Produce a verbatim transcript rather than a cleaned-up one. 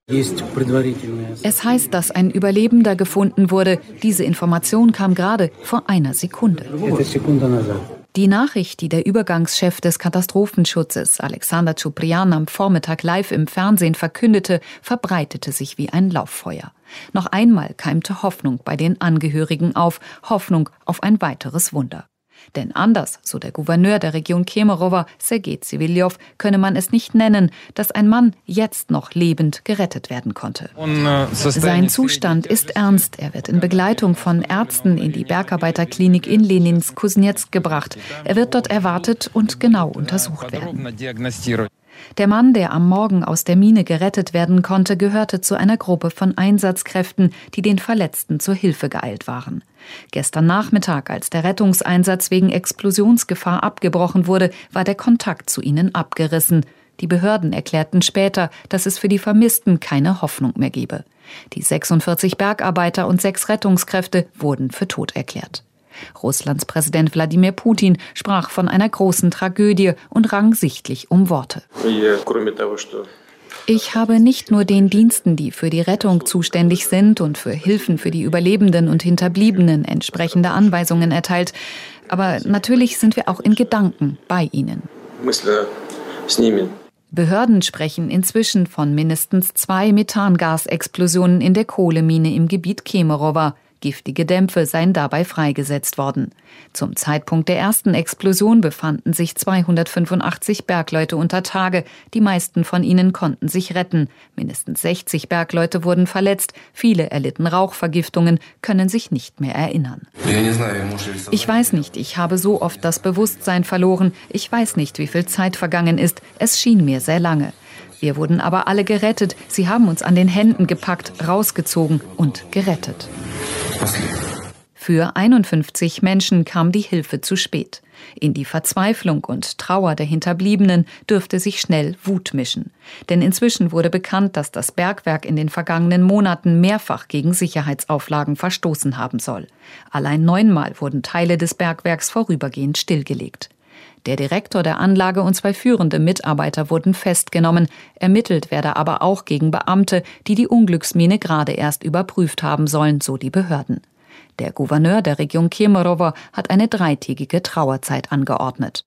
Es heißt, dass ein Überlebender gefunden wurde. Diese Information kam gerade vor einer Sekunde. Die Nachricht, die der Übergangschef des Katastrophenschutzes, Alexander Tschuprian, am Vormittag live im Fernsehen verkündete, verbreitete sich wie ein Lauffeuer. Noch einmal keimte Hoffnung bei den Angehörigen auf, Hoffnung auf ein weiteres Wunder. Denn anders, so der Gouverneur der Region Kemerovo, Sergej Ziviljov, könne man es nicht nennen, dass ein Mann jetzt noch lebend gerettet werden konnte. Sein Zustand ist ernst. Er wird in Begleitung von Ärzten in die Bergarbeiterklinik in Leninsk-Kuznetsk gebracht. Er wird dort erwartet und genau untersucht werden. Der Mann, der am Morgen aus der Mine gerettet werden konnte, gehörte zu einer Gruppe von Einsatzkräften, die den Verletzten zur Hilfe geeilt waren. Gestern Nachmittag, als der Rettungseinsatz wegen Explosionsgefahr abgebrochen wurde, war der Kontakt zu ihnen abgerissen. Die Behörden erklärten später, dass es für die Vermissten keine Hoffnung mehr gebe. Die sechsundvierzig Bergarbeiter und sechs Rettungskräfte wurden für tot erklärt. Russlands Präsident Wladimir Putin sprach von einer großen Tragödie und rang sichtlich um Worte. Ich habe nicht nur den Diensten, die für die Rettung zuständig sind und für Hilfen für die Überlebenden und Hinterbliebenen entsprechende Anweisungen erteilt, aber natürlich sind wir auch in Gedanken bei ihnen. Behörden sprechen inzwischen von mindestens zwei Methangasexplosionen in der Kohlemine im Gebiet Kemerovo. Giftige Dämpfe seien dabei freigesetzt worden. Zum Zeitpunkt der ersten Explosion befanden sich zweihundertfünfundachtzig Bergleute unter Tage. Die meisten von ihnen konnten sich retten. Mindestens sechzig Bergleute wurden verletzt. Viele erlitten Rauchvergiftungen, können sich nicht mehr erinnern. Ich weiß nicht, ich habe so oft das Bewusstsein verloren. Ich weiß nicht, wie viel Zeit vergangen ist. Es schien mir sehr lange. Wir wurden aber alle gerettet. Sie haben uns an den Händen gepackt, rausgezogen und gerettet. Für einundfünfzig Menschen kam die Hilfe zu spät. In die Verzweiflung und Trauer der Hinterbliebenen dürfte sich schnell Wut mischen. Denn inzwischen wurde bekannt, dass das Bergwerk in den vergangenen Monaten mehrfach gegen Sicherheitsauflagen verstoßen haben soll. Allein neunmal wurden Teile des Bergwerks vorübergehend stillgelegt. Der Direktor der Anlage und zwei führende Mitarbeiter wurden festgenommen. Ermittelt werde aber auch gegen Beamte, die die Unglücksmine gerade erst überprüft haben sollen, so die Behörden. Der Gouverneur der Region Kemerovo hat eine dreitägige Trauerzeit angeordnet.